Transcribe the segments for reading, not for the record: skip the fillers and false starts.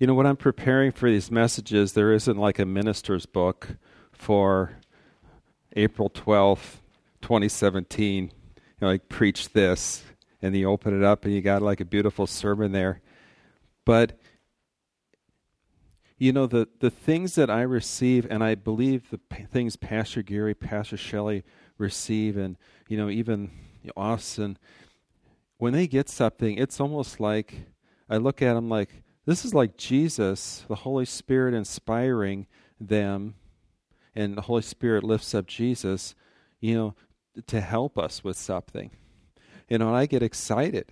When I'm preparing for these messages, there isn't like a minister's book for April 12th, 2017. Like preach this, and you open it up and you got like a beautiful sermon there. But, the things that I receive, and I believe the things Pastor Gary, Pastor Shelley receive, and, even Austin, when they get something, it's almost like, I look at them like, this is like Jesus, the Holy Spirit inspiring them, and the Holy Spirit lifts up Jesus, to help us with something. And I get excited.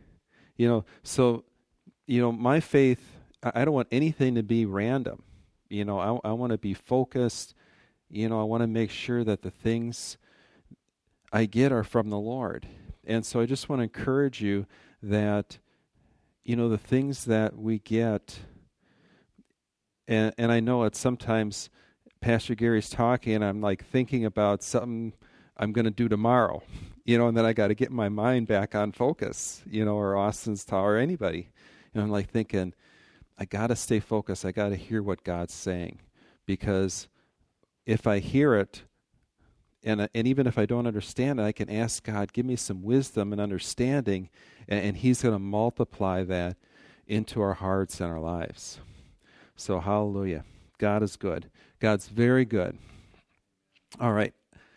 My faith, I don't want anything to be random. I want to be focused. I want to make sure that the things I get are from the Lord. And so I just want to encourage you that, the things that we get, and I know it's sometimes Pastor Gary's talking and I'm like thinking about something I'm going to do tomorrow, and then I got to get my mind back on focus, or Austin's or anybody. I'm like thinking, I got to stay focused. I got to hear what God's saying, because if I hear it, and even if I don't understand it, I can ask God, give me some wisdom and understanding, and He's going to multiply that into our hearts and our lives. So hallelujah. God is good. God's very good. All right.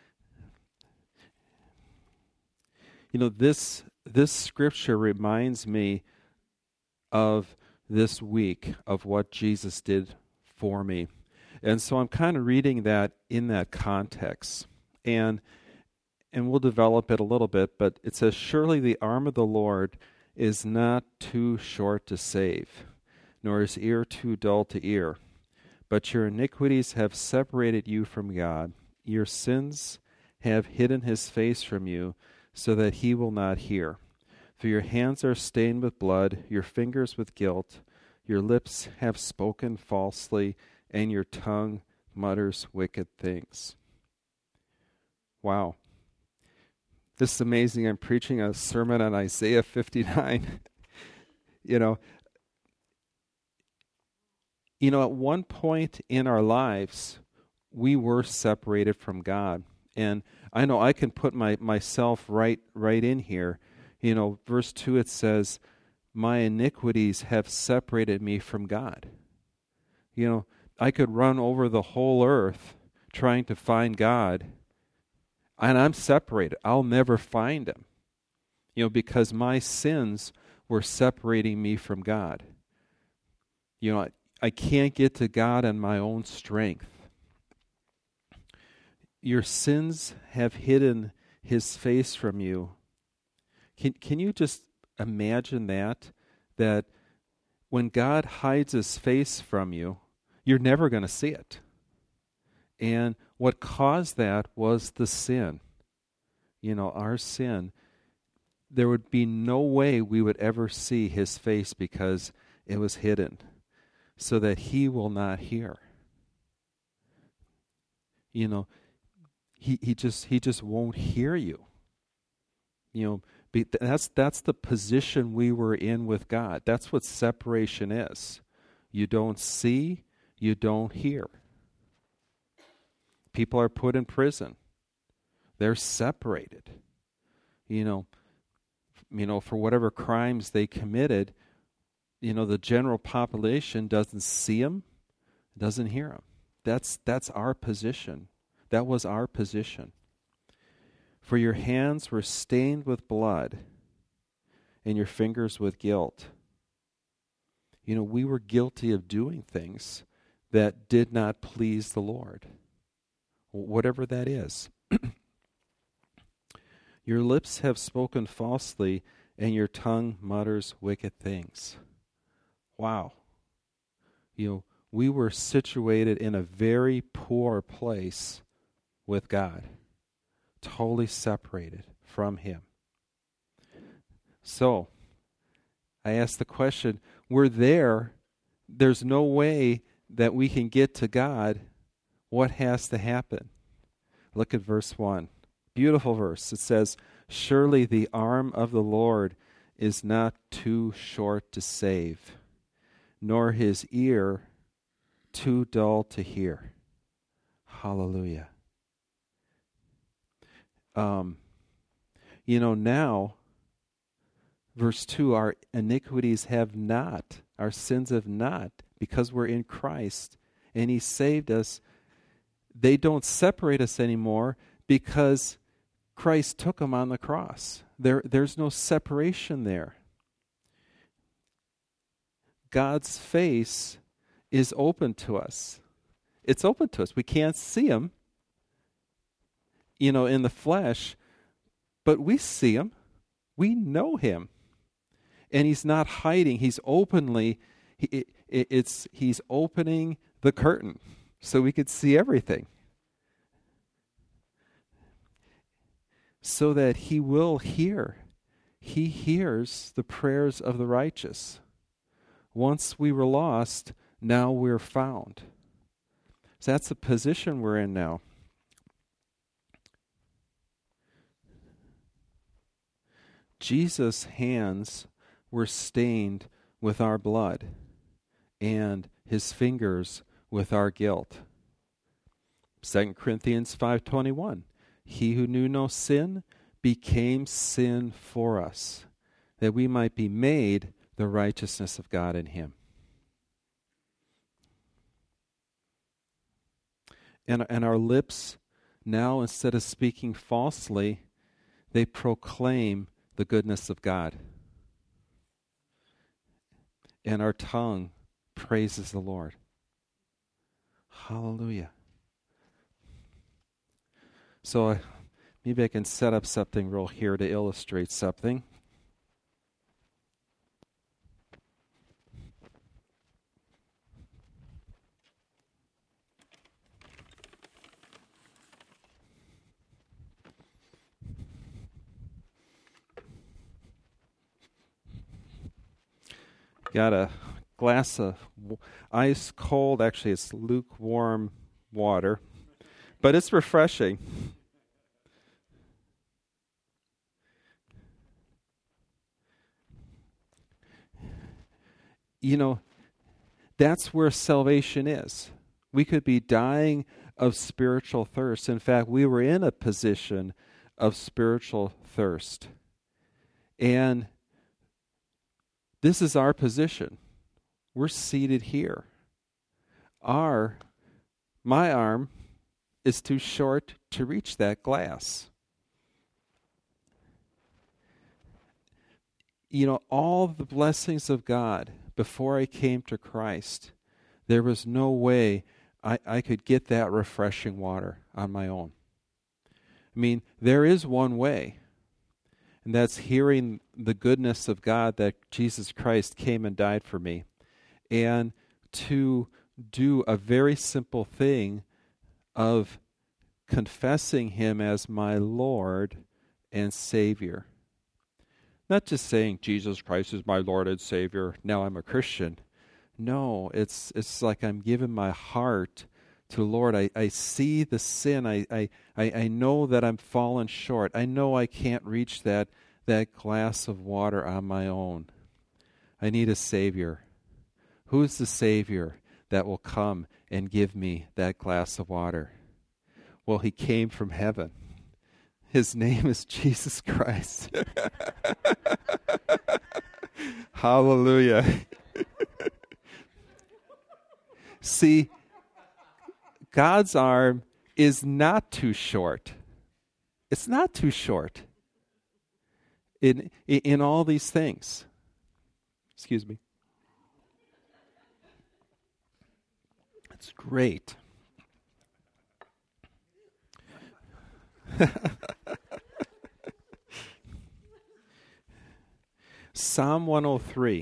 This scripture reminds me of this week of what Jesus did for me. And so I'm kind of reading that in that context. And we'll develop it a little bit, but it says, "Surely the arm of the Lord is not too short to save, nor his ear too dull to hear. But your iniquities have separated you from God. Your sins have hidden his face from you, so that he will not hear. For your hands are stained with blood, your fingers with guilt. Your lips have spoken falsely, and your tongue mutters wicked things." Wow. This is amazing. I'm preaching a sermon on Isaiah 59. At one point in our lives, we were separated from God. And I know I can put myself right in here. Verse 2, it says, "My iniquities have separated me from God." I could run over the whole earth trying to find God, and I'm separated. I'll never find him, because my sins were separating me from God. I can't get to God in my own strength. Your sins have hidden his face from you. Can you just imagine that when God hides his face from you, you're never going to see it. And what caused that was the sin. Our sin. There would be no way we would ever see his face because it was hidden, so that he will not hear. He just won't hear you. That's the position we were in with God. That's what separation is. You don't see, you don't hear. People are put in prison. They're separated. For whatever crimes they committed, the general population doesn't see them, doesn't hear them. That's our position. That was our position. "For your hands were stained with blood, and your fingers with guilt." We were guilty of doing things that did not please the Lord, whatever that is. "Your lips have spoken falsely, and your tongue mutters wicked things." Wow. We were situated in a very poor place with God, totally separated from him. So, I asked the question, we're there, there's no way that we can get to God. What has to happen? Look at verse 1. Beautiful verse. It says, "Surely the arm of the Lord is not too short to save, nor his ear too dull to hear. Hallelujah. Now, verse 2, our iniquities have not, our sins have not, because we're in Christ and he saved us. They don't separate us anymore because Christ took them on the cross. There's no separation there. God's face is open to us. It's open to us. We can't see him, in the flesh, but we see him. We know him. And he's not hiding. He's openly, he's opening the curtain so we could see everything. So that he will hear. He hears the prayers of the righteous. Once we were lost, now we're found. So that's the position we're in now. Jesus' hands were stained with our blood, and his fingers with our guilt. 2 Corinthians 5:21. He who knew no sin became sin for us, that we might be made the righteousness of God in him. And our lips now, instead of speaking falsely, they proclaim the goodness of God. And our tongue praises the Lord. Hallelujah. So maybe I can set up something real here to illustrate something. Got a glass of ice cold, actually it's lukewarm water, but it's refreshing. That's where salvation is. We could be dying of spiritual thirst. In fact, we were in a position of spiritual thirst. And this is our position. We're seated here. My arm is too short to reach that glass. All the blessings of God, before I came to Christ, there was no way I could get that refreshing water on my own. There is one way, and that's hearing the goodness of God that Jesus Christ came and died for me, and to do a very simple thing of confessing him as my Lord and Savior. Not just saying Jesus Christ is my Lord and Savior, now I'm a Christian. No, it's like I'm giving my heart to Lord. I see the sin. I know that I'm fallen short. I know I can't reach that glass of water on my own. I need a Savior. Who's the Savior that will come and give me that glass of water? Well, he came from heaven. His name is Jesus Christ. Hallelujah. See, God's arm is not too short. It's not too short in all these things. Excuse me. It's great. Psalm 103,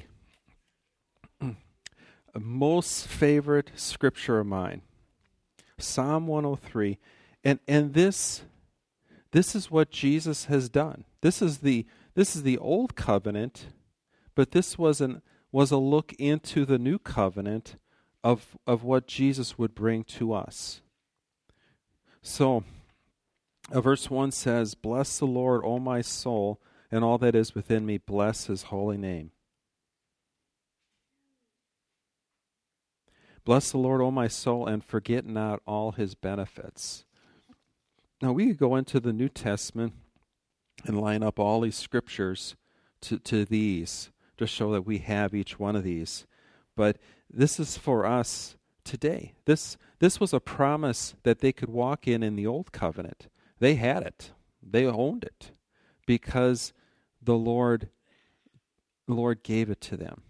a most favorite scripture of mine. Psalm 103, and this is what Jesus has done. This is the old covenant, but this was a look into the new covenant of what Jesus would bring to us. So, verse 1 says, "Bless the Lord, O my soul, and all that is within me, bless his holy name." Bless the Lord, O my soul, and forget not all his benefits. Now, we could go into the New Testament and line up all these scriptures to these to show that we have each one of these. But this is for us today. This was a promise that they could walk in the Old Covenant. They had it. They owned it because the Lord gave it to them.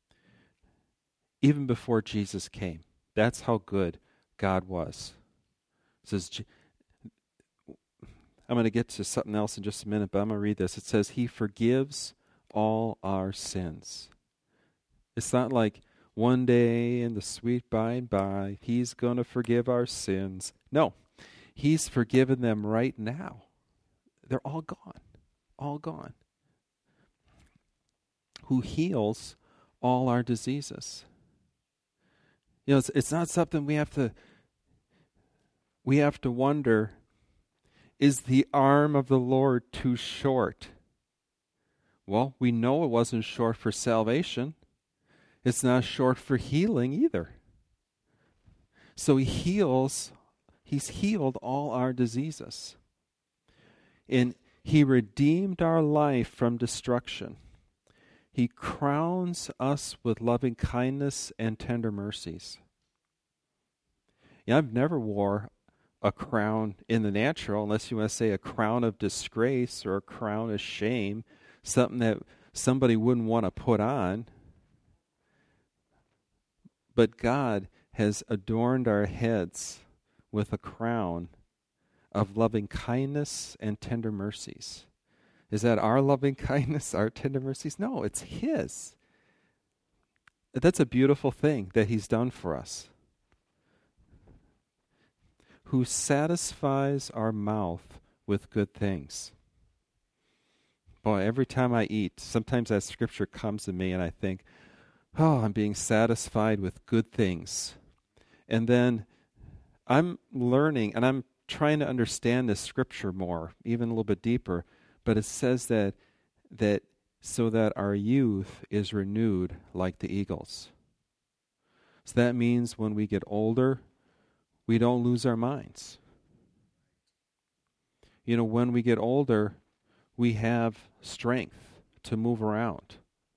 Even before Jesus came. That's how good God was. It says, I'm going to get to something else in just a minute, but I'm going to read this. It says, he forgives all our sins. It's not like one day in the sweet by and by, he's going to forgive our sins. No, he's forgiven them right now. They're all gone. All gone. Who heals all our diseases. You know, it's not something we have to wonder, is the arm of the Lord too short? Well, we know it wasn't short for salvation. It's not short for healing either. So he's healed all our diseases. And he redeemed our life from destruction. He crowns us with loving kindness and tender mercies. Yeah, I've never wore a crown in the natural, unless you want to say a crown of disgrace or a crown of shame, something that somebody wouldn't want to put on. But God has adorned our heads with a crown of loving kindness and tender mercies. Is that our loving kindness, our tender mercies? No, it's his. That's a beautiful thing that he's done for us. Who satisfies our mouth with good things. Boy, every time I eat, sometimes that scripture comes to me and I think, oh, I'm being satisfied with good things. And then I'm learning and I'm trying to understand this scripture more, even a little bit deeper. But it says that so that our youth is renewed like the eagles. So that means when we get older, we don't lose our minds. You know, when we get older, we have strength to move around.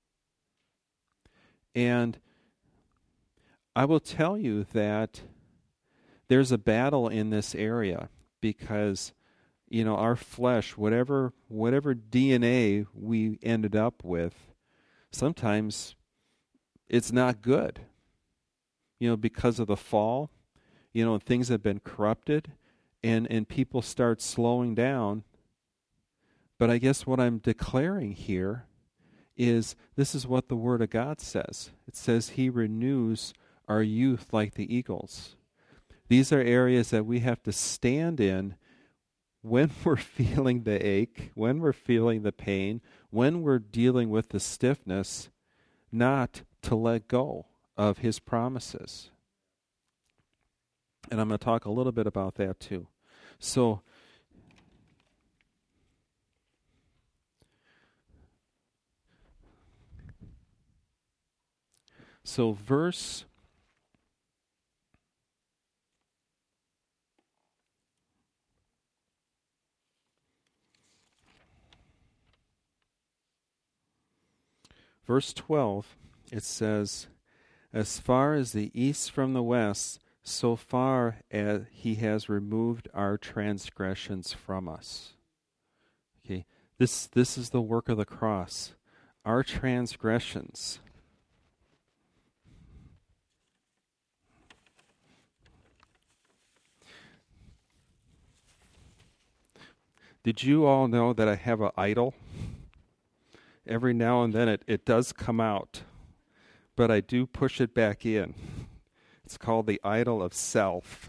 And I will tell you that there's a battle in this area because, you know, our flesh, whatever DNA we ended up with, sometimes it's not good. You know, because of the fall, you know, things have been corrupted and people start slowing down. But I guess what I'm declaring here is this is what the Word of God says. It says he renews our youth like the eagles. These are areas that we have to stand in when we're feeling the ache, when we're feeling the pain, when we're dealing with the stiffness, not to let go of his promises. And I'm going to talk a little bit about that too. So verse 12, it says, as far as the east from the west, so far as he has removed our transgressions from us. Okay, this is the work of the cross. Our transgressions. Did you all know that I have an idol? Every now and then it does come out, but I do push it back in. It's called the idol of self.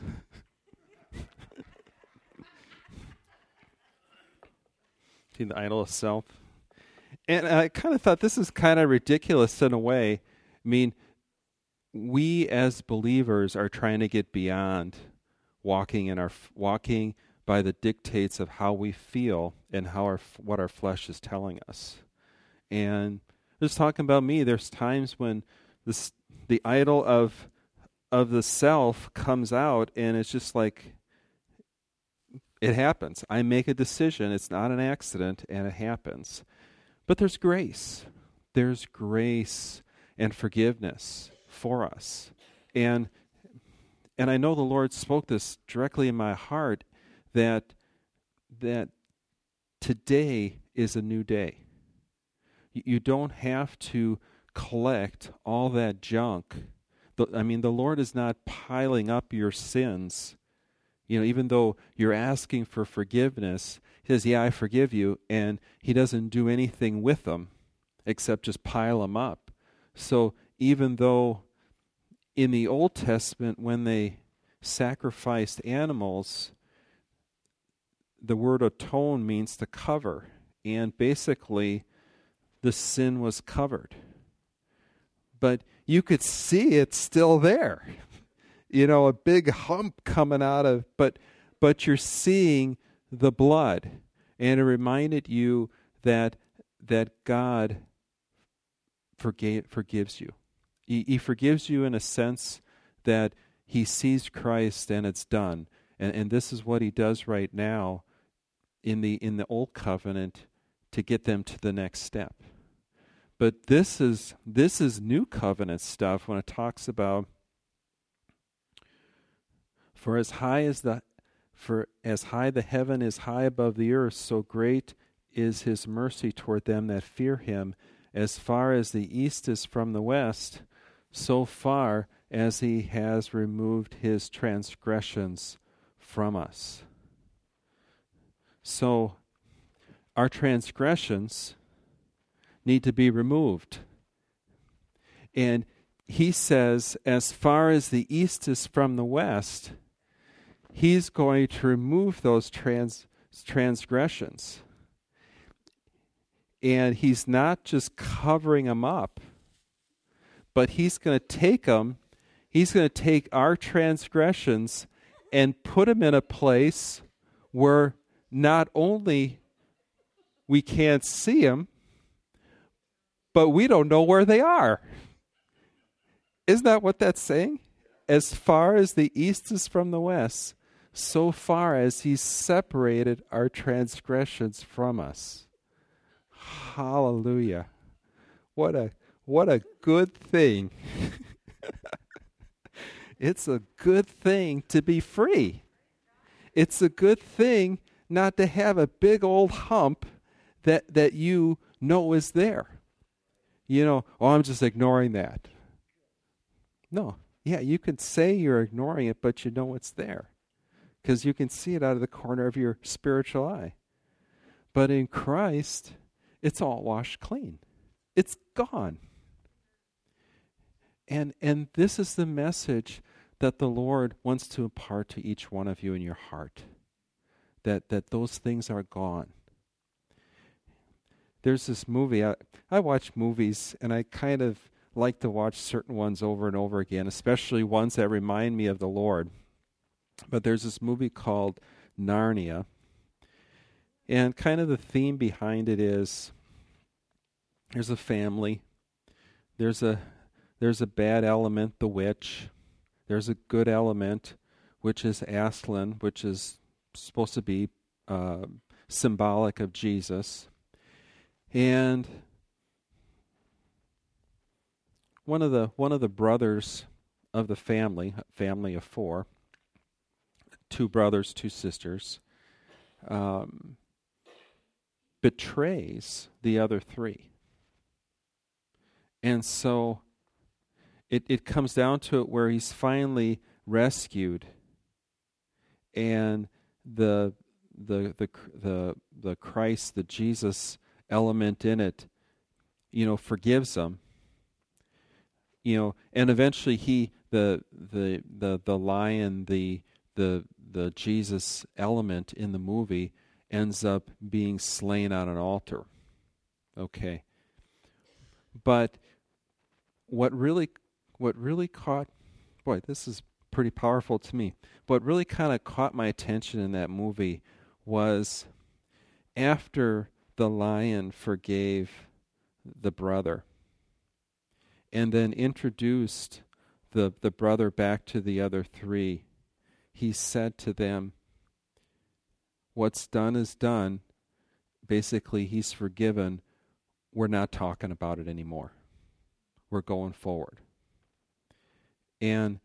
See, the idol of self? And I kind of thought this is kind of ridiculous in a way. I mean, we as believers are trying to get beyond walking by the dictates of how we feel and what our flesh is telling us. And just talking about me, there's times when the idol of of the self comes out, and it's just like, it happens. I make a decision. It's not an accident, and it happens. But there's grace. There's grace and forgiveness for us. And I know the Lord spoke this directly in my heart, that today is a new day. You don't have to collect all that junk. The Lord is not piling up your sins. Even though you're asking for forgiveness, He says, yeah, I forgive you, and He doesn't do anything with them except just pile them up. So even though in the Old Testament, when they sacrificed animals, the word atone means to cover, and basically the sin was covered. But you could see it still there. A big hump coming out of, but you're seeing the blood. And it reminded you that God forgives you. He forgives you in a sense that He sees Christ and it's done. And this is what He does right now in the Old Covenant to get them to the next step. But this is New Covenant stuff when it talks about, For as high the heaven is high above the earth, so great is His mercy toward them that fear Him. As far as the east is from the west, so far as He has removed His transgressions from us. So our transgressions need to be removed. And He says, as far as the east is from the west, He's going to remove those transgressions. And He's not just covering them up, but He's going to take them, He's going to take our transgressions and put them in a place where not only we can't see them, but we don't know where they are. Isn't that what that's saying? As far as the east is from the west, so far as He's separated our transgressions from us. Hallelujah. What a good thing. It's a good thing to be free. It's a good thing not to have a big old hump that you know is there. I'm just ignoring that. No. Yeah, you can say you're ignoring it, but you know it's there, because you can see it out of the corner of your spiritual eye. But in Christ, it's all washed clean. It's gone. And this is the message that the Lord wants to impart to each one of you in your heart, that those things are gone. There's this movie, I watch movies, and I kind of like to watch certain ones over and over again, especially ones that remind me of the Lord. But there's this movie called Narnia, and kind of the theme behind it is, there's a family, there's a bad element, the witch, there's a good element, which is Aslan, which is supposed to be symbolic of Jesus. And one of the brothers of the family of four, 2 brothers, 2 sisters, betrays the other 3. And so it comes down to it where he's finally rescued, and the Christ, the Jesus element in it, forgives them. And eventually the lion, the Jesus element in the movie ends up being slain on an altar. Okay. But what really caught, boy, this is pretty powerful to me. What really kind of caught my attention in that movie was after the lion forgave the brother and then introduced the brother back to the other three, he said to them, what's done is done. Basically, he's forgiven. We're not talking about it anymore. We're going forward. And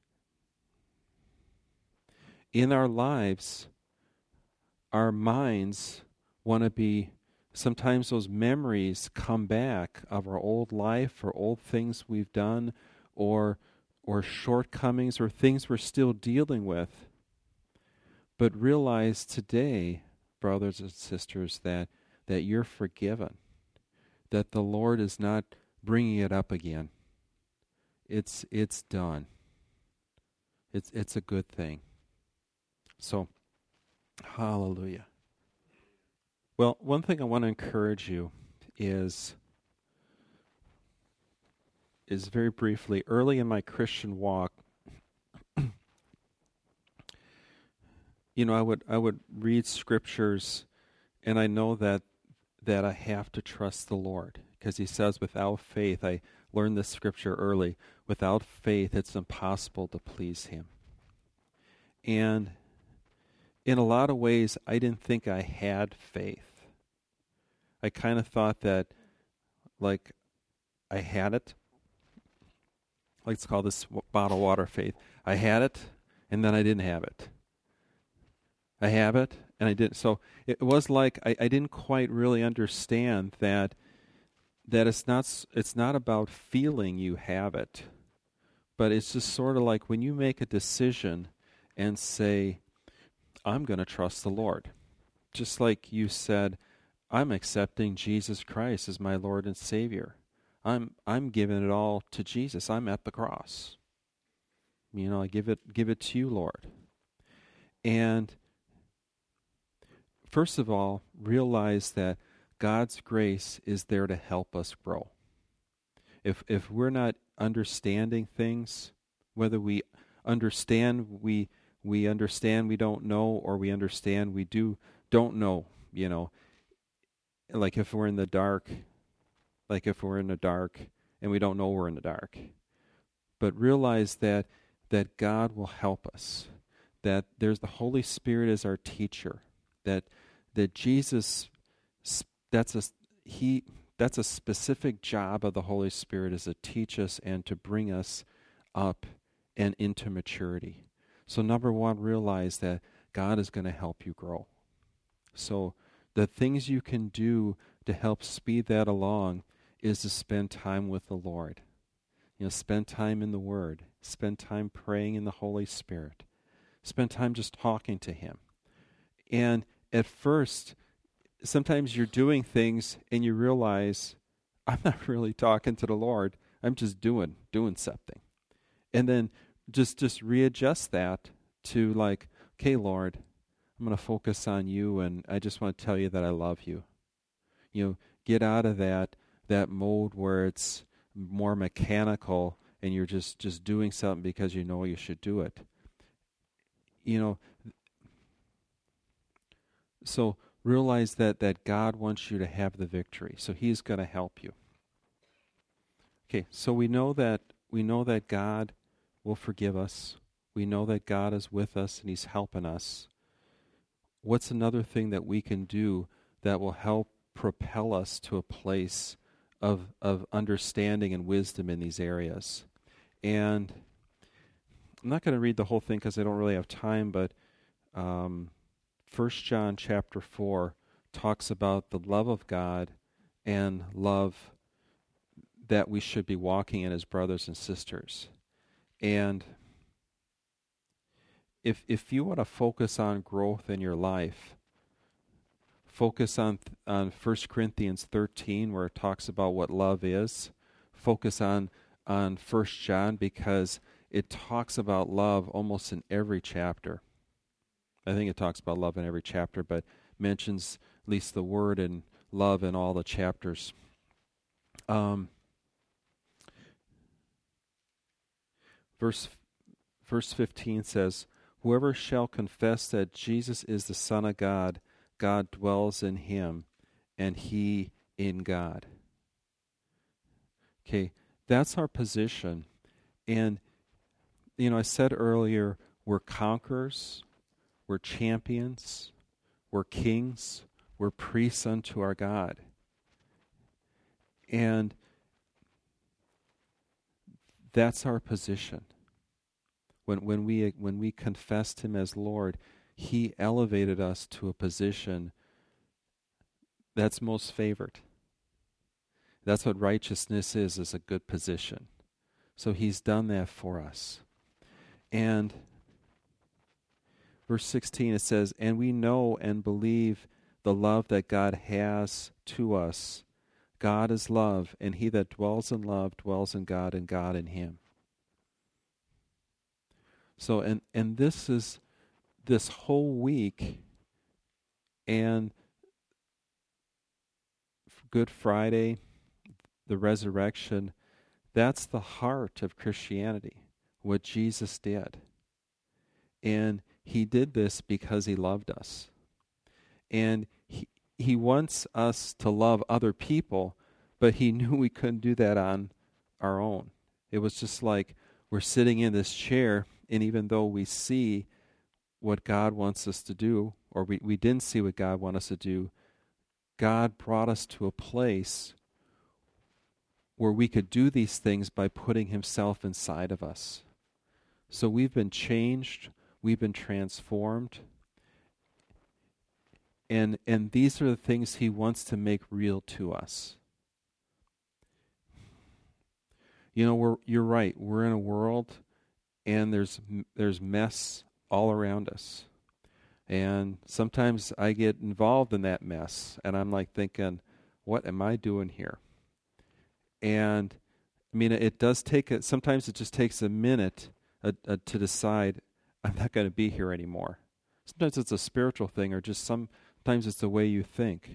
in our lives, our minds want to be, sometimes those memories come back of our old life or old things we've done or shortcomings or things we're still dealing with. But realize today, brothers and sisters, that you're forgiven, that the Lord is not bringing it up again. It's done. It's a good thing. So, hallelujah. Well, one thing I want to encourage you is very briefly, early in my Christian walk, I would read scriptures, and I know that I have to trust the Lord, because he says without faith, I learned this scripture early, without faith it's impossible to please him. And in a lot of ways, I didn't think I had faith. I kind of thought that, like, I had it. Let's call this bottled water faith. I had it, and then I didn't have it. I have it, and I didn't. So it was like I didn't quite really understand that it's not about feeling you have it, but it's just sort of like when you make a decision and say, I'm going to trust the Lord. Just like you said, I'm accepting Jesus Christ as my Lord and Savior. I'm giving it all to Jesus. I'm at the cross. I give it to you, Lord. And first of all, realize that God's grace is there to help us grow. If we're not understanding things, whether we understand we understand we don't know, or we understand we don't know, like if we're in the dark, and we don't know we're in the dark. But realize that God will help us, that there's the Holy Spirit as our teacher, that Jesus, that's a specific job of the Holy Spirit, is to teach us and to bring us up and into maturity. So number one, realize that God is going to help you grow. So the things you can do to help speed that along is to spend time with the Lord. Spend time in the Word. Spend time praying in the Holy Spirit. Spend time just talking to Him. And at first, sometimes you're doing things and you realize, I'm not really talking to the Lord. I'm just doing something. And then just readjust that to like, okay, Lord, I'm going to focus on you, and I just want to tell you that I love you. Get out of that mode where it's more mechanical and you're just doing something because you know you should do it. So realize that God wants you to have the victory. So He's going to help you. Okay, so we know that God will forgive us. We know that God is with us and He's helping us. What's another thing that we can do that will help propel us to a place of understanding and wisdom in these areas? And I'm not going to read the whole thing because I don't really have time, but 1 John chapter 4 talks about the love of God and love that we should be walking in as brothers and sisters. And if you want to focus on growth in your life, focus on 1 Corinthians 13 where it talks about what love is. Focus on 1 John because it talks about love almost in every chapter. I think it talks about love in every chapter, but mentions at least the word and love in all the chapters. Verse 15 says, whoever shall confess that Jesus is the Son of God, God dwells in him, and he in God. Okay, that's our position. And I said earlier, we're conquerors, we're champions, we're kings, we're priests unto our God. And that's our position. When we confessed him as Lord, he elevated us to a position that's most favored. That's what righteousness is a good position. So he's done that for us. And verse 16, it says, "And we know and believe the love that God has to us. God is love, and he that dwells in love dwells in God, and God in him." So, and this is this whole week, and Good Friday, the resurrection, that's the heart of Christianity, what Jesus did. And he did this because he loved us. And he wants us to love other people, but he knew we couldn't do that on our own. It was just like we're sitting in this chair, and even though we see what God wants us to do, or we didn't see what God wanted us to do, God brought us to a place where we could do these things by putting himself inside of us. So we've been changed, we've been transformed, and these are the things he wants to make real to us. You're right, we're in a world, and there's mess all around us. And sometimes I get involved in that mess, and I'm like thinking, what am I doing here? And I mean, sometimes it just takes a minute to decide, I'm not going to be here anymore. Sometimes it's a spiritual thing, or just sometimes it's the way you think.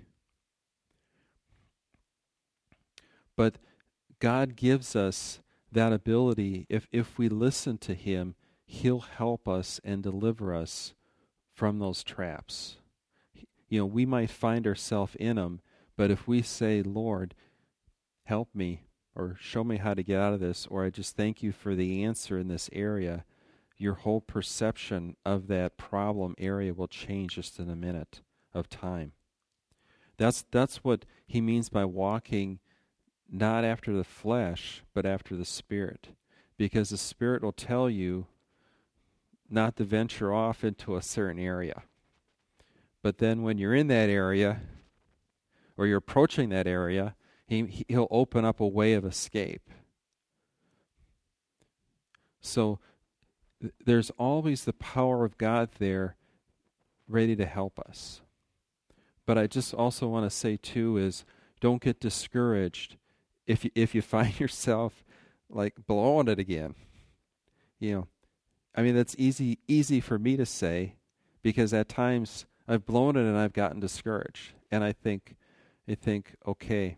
But God gives us that ability. If we listen to him, he'll help us and deliver us from those traps. We might find ourselves in them, but if we say, Lord, help me, or show me how to get out of this, or I just thank you for the answer in this area, your whole perception of that problem area will change just in a minute of time. That's what he means by walking not after the flesh, but after the Spirit. Because the Spirit will tell you not to venture off into a certain area. But then when you're in that area, or you're approaching that area, he'll open up a way of escape. So there's always the power of God there ready to help us. But I just also want to say too is, don't get discouraged if you find yourself like blowing it again. I mean, that's easy for me to say, because at times I've blown it and I've gotten discouraged. And I think, okay,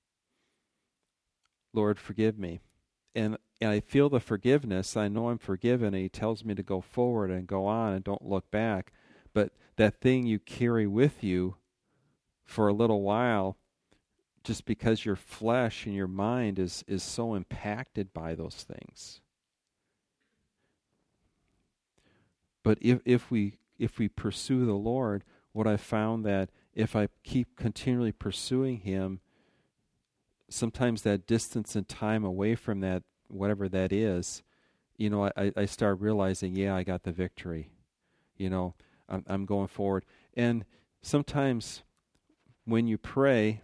Lord, forgive me. And I feel the forgiveness. I know I'm forgiven, and he tells me to go forward and go on and don't look back. But that thing you carry with you for a little while, just because your flesh and your mind is so impacted by those things. But if we pursue the Lord, what I found that if I keep continually pursuing him, sometimes that distance and time away from that, whatever that is, I start realizing, yeah, I got the victory. I'm going forward. And sometimes when you pray,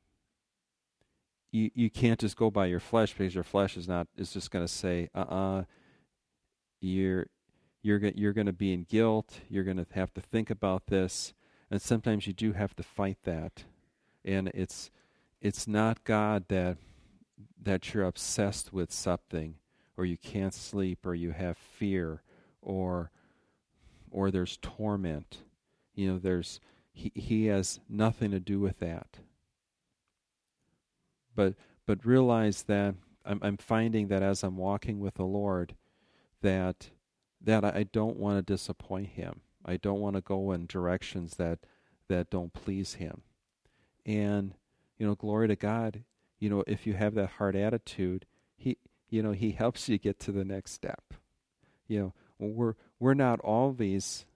you can't just go by your flesh, because your flesh is just going to say, you're going to be in guilt. You're going to have to think about this, and sometimes you do have to fight that. And it's not God that you're obsessed with something, or you can't sleep, or you have fear, or there's torment. He has nothing to do with that. But realize that I'm finding that as I'm walking with the Lord, that I don't want to disappoint him. I don't want to go in directions that don't please him. And glory to God, if you have that hard attitude, he helps you get to the next step. You know, we're not always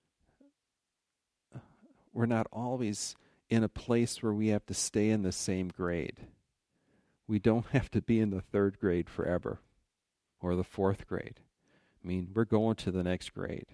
in a place where we have to stay in the same grade. We don't have to be in the third grade forever or the fourth grade. I mean, we're going to the next grade,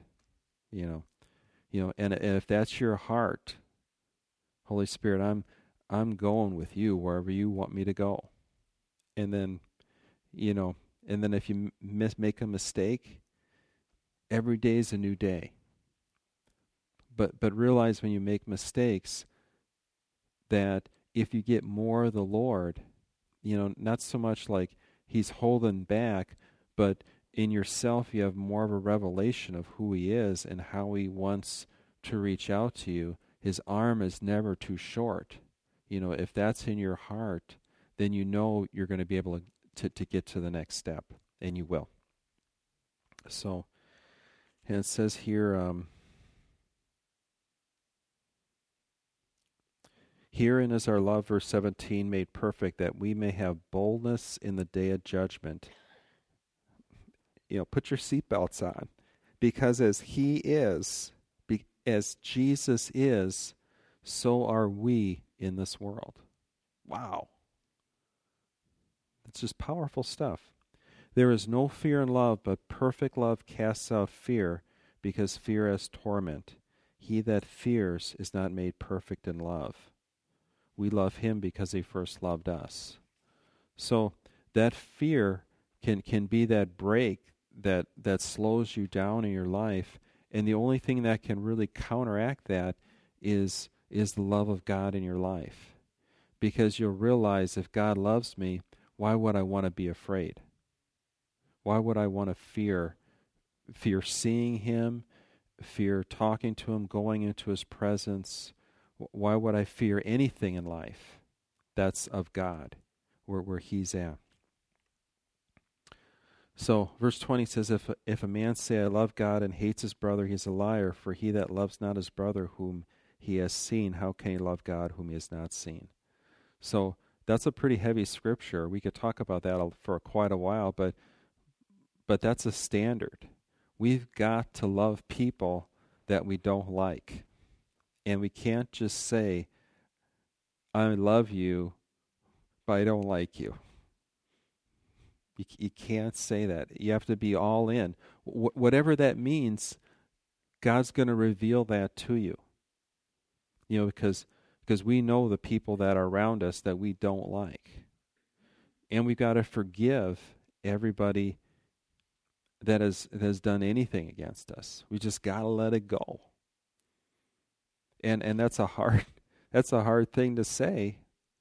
and if that's your heart, Holy Spirit, I'm going with you wherever you want me to go. And then, if you make a mistake, every day is a new day. But realize when you make mistakes that if you get more of the Lord, not so much like he's holding back, but in yourself you have more of a revelation of who he is and how he wants to reach out to you. His arm is never too short. If that's in your heart, then you're going to be able to get to the next step, and you will. So, and it says here, herein is our love, verse 17, made perfect, that we may have boldness in the day of judgment. Put your seatbelts on, because as he is, as Jesus is, so are we in this world. Wow. It's just powerful stuff. There is no fear in love, but perfect love casts out fear, because fear has torment. He that fears is not made perfect in love. We love him because he first loved us. So that fear can be that break that slows you down in your life, and the only thing that can really counteract that is the love of God in your life. Because you'll realize, if God loves me, why would I want to be afraid? Why would I want to fear seeing him, fear talking to him, going into his presence? Why would I fear anything in life that's of God, where he's at? So verse 20 says, if a man say, I love God, and hates his brother, he is a liar. For he that loves not his brother whom he has seen, how can he love God whom he has not seen? So that's a pretty heavy scripture. We could talk about that for quite a while, but that's a standard. We've got to love people that we don't like. And we can't just say, I love you, but I don't like you. You can't say that. You have to be all in. Whatever that means, God's going to reveal that to you. Because we know the people that are around us that we don't like. And we've got to forgive everybody that has done anything against us. We just got to let it go. And that's a hard thing to say.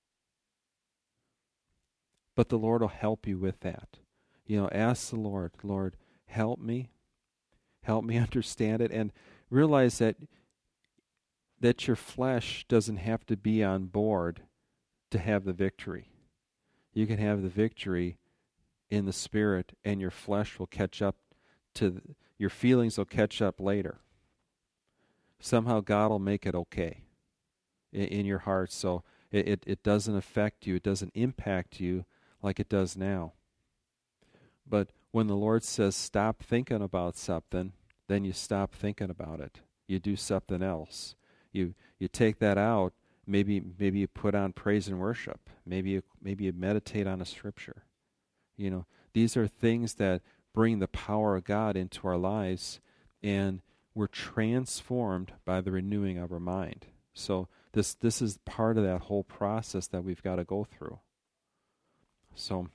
But the Lord will help you with that. Ask the Lord, Lord, help me understand it, and realize that your flesh doesn't have to be on board to have the victory. You can have the victory in the Spirit, and your flesh will catch up your feelings will catch up later. Somehow God will make it okay in your heart, so it doesn't affect you, it doesn't impact you like it does now. But when the Lord says stop thinking about something, then you stop thinking about it. You do something else. You take that out. Maybe you put on praise and worship. Maybe you meditate on a scripture. These are things that bring the power of God into our lives, and we're transformed by the renewing of our mind. So this is part of that whole process that we've got to go through. So,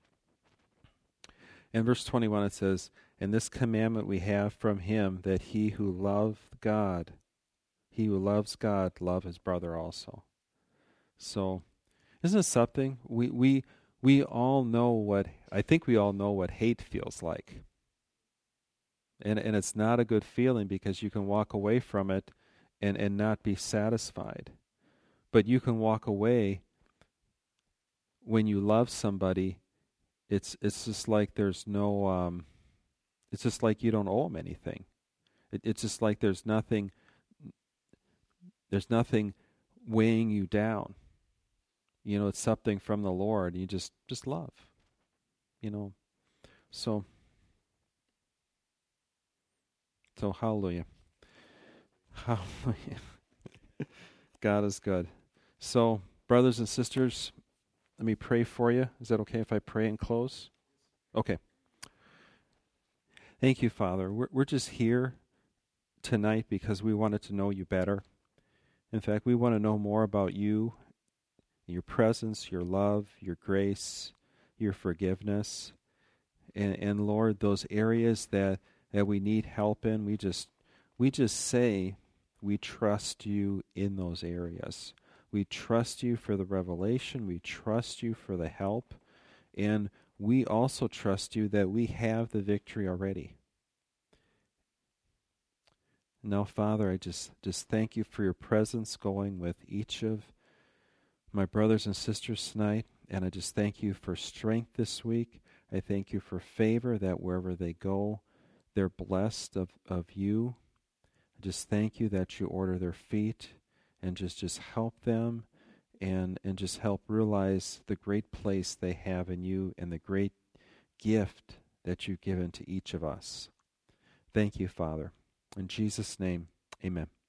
in verse 21 it says, and this commandment we have from him, that he who loves God, love his brother also. So, isn't it something? We all know I think we all know what hate feels like. And it's not a good feeling, because you can walk away from it and not be satisfied. But you can walk away when you love somebody. It's just like there's no, it's just like you don't owe them anything. It's just like there's nothing weighing you down. It's something from the Lord. You just love. So So hallelujah. Hallelujah. God is good. So, brothers and sisters, let me pray for you. Is that okay if I pray and close? Okay. Thank you, Father. We're just here tonight because we wanted to know you better. In fact, we want to know more about you, your presence, your love, your grace, your forgiveness. And Lord, those areas that we need help in, we just say we trust you in those areas. We trust you for the revelation. We trust you for the help. And we also trust you that we have the victory already. Now, Father, I just thank you for your presence going with each of my brothers and sisters tonight. And I just thank you for strength this week. I thank you for favor, that wherever they go, they're blessed of you. I just thank you that you order their feet and just help them and just help realize the great place they have in you and the great gift that you've given to each of us. Thank you, Father. In Jesus' name, amen.